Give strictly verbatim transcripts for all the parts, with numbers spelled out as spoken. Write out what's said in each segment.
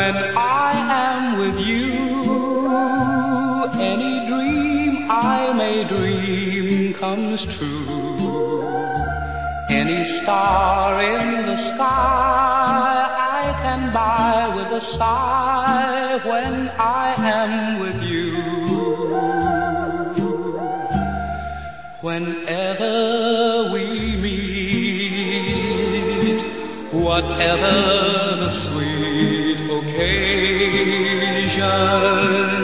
When I am with you, any dream I may dream comes true. Any star in the sky I can buy with a sigh when I am with you. Whenever we meet, whatever the sweet occasion,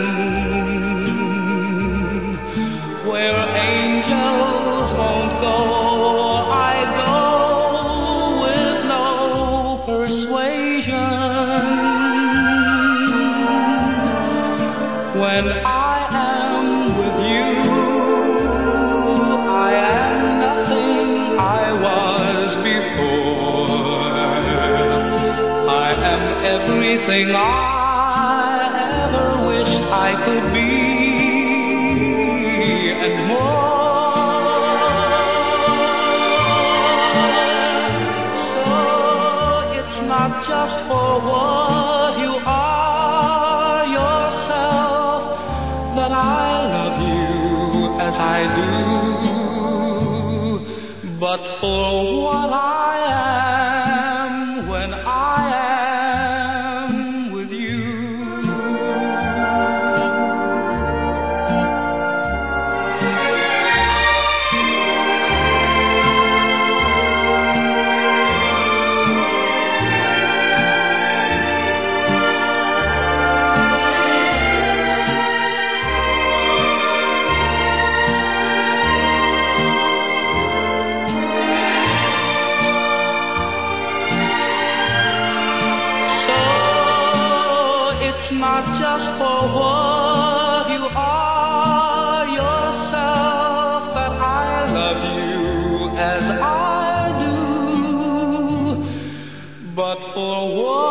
where angels won't go, I go with no persuasion. When I am with you, I am nothing I was before. I am everything I ever wished I could be, and more. So it's not just for what you are yourself that I love you as I do, but for what I am when I am with you. It's not just for what you are yourself that I love you as I do, but for what